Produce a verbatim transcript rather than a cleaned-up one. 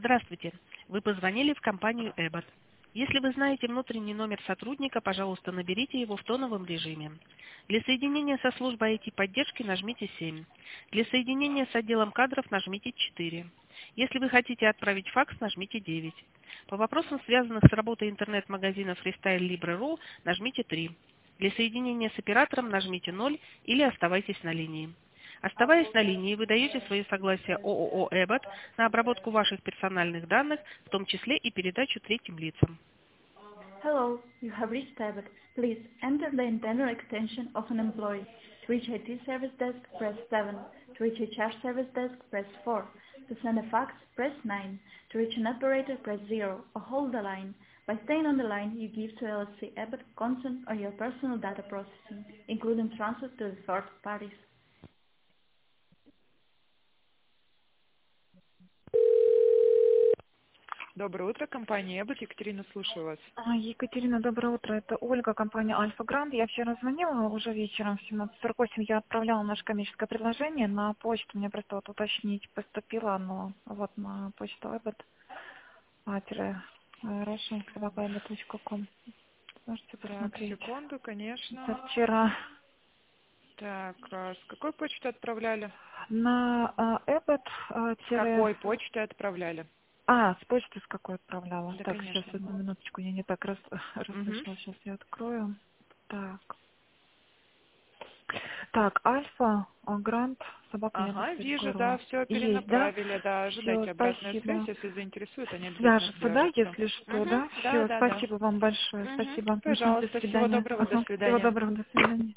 Здравствуйте. Вы позвонили в компанию Эббот. Если вы знаете внутренний номер сотрудника, пожалуйста, наберите его в тоновом режиме. Для соединения со службой ай ти-поддержки нажмите семь. Для соединения с отделом кадров нажмите четыре. Если вы хотите отправить факс, нажмите девять. По вопросам, связанных с работой интернет-магазина Freestyle Libre точка ру, нажмите три. Для соединения с оператором нажмите ноль или оставайтесь на линии. Оставаясь на линии, вы даете свое согласие ООО «Эббот» на обработку ваших персональных данных, в том числе и передачу третьим лицам. Hello, you have reached Abbott. Please enter the internal extension of an employee. To reach ай ти Service Desk, press seven. To reach эйч ар Service Desk, press four. To send a fax, press nine. To reach an operator, press zero or hold the line. By staying on the line, you give to L L C Abbott consent on your personal data processing, including transfer to the third parties. Доброе утро, компания Эббот. Екатерина, слушаю вас. А, Екатерина, доброе утро. Это Ольга, компания Альфа Гранд. Я вчера звонила уже вечером в семнадцать сорок восемь. Я отправляла наше коммерческое предложение на почту. Мне просто вот уточнить поступило оно вот на почту Эббот. А, тире, Russian собака эббот точка ком. Можете Так, посмотреть. секунду, конечно. Это вчера Так, а с какой почты отправляли? на а, Эббот. а, С тире- какой почты отправляли? А, с почты с какой отправляла? Да, Так, сейчас, конечно. одну минуточку, я не так раз, Мгм. расслышала. Сейчас я открою. Так. Так, Альфа, а, Грант, собака Ага, вижу, да, яндекс точка ру. все Есть, да? перенаправили, да, Все, ожидайте обратную связь, спасибо. если заинтересует, они обязательно Свяжется, да, свяжутся. если что, Угу. да? Да, Все, да, да. спасибо вам большое, Угу. спасибо. Мгм, до Пожалуйста, всего свидания. доброго, до Ага, всего свидания. доброго, до свидания.